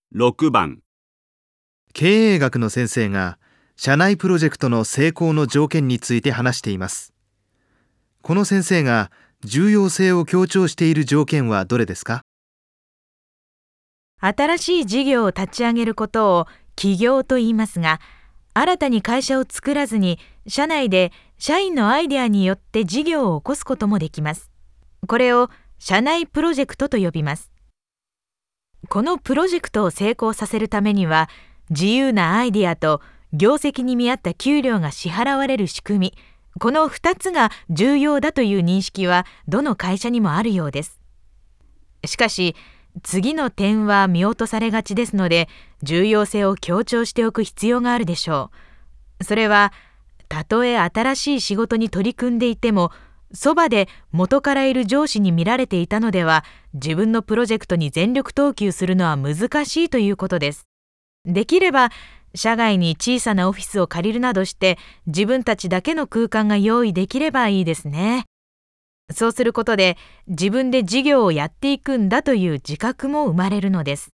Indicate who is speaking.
Speaker 1: 6番、
Speaker 2: 経営学の先生が社内プロジェクトの成功の条件について話しています。この先生が重要性を強調している条件はどれですか？
Speaker 3: 新しい事業を立ち上げることを起業と言いますが、新たに会社を作らずに社内で社員のアイデアによって事業を起こすこともできます。これを社内プロジェクトと呼びます。このプロジェクトを成功させるためには、自由なアイデアと業績に見合った給料が支払われる仕組み、この2つが重要だという認識はどの会社にもあるようです。しかし、次の点は見落とされがちですので、重要性を強調しておく必要があるでしょう。それは、たとえ新しい仕事に取り組んでいても、そばで元からいる上司に見られていたのでは、自分のプロジェクトに全力投球するのは難しいということです。できれば、社外に小さなオフィスを借りるなどして、自分たちだけの空間が用意できればいいですね。そうすることで、自分で事業をやっていくんだという自覚も生まれるのです。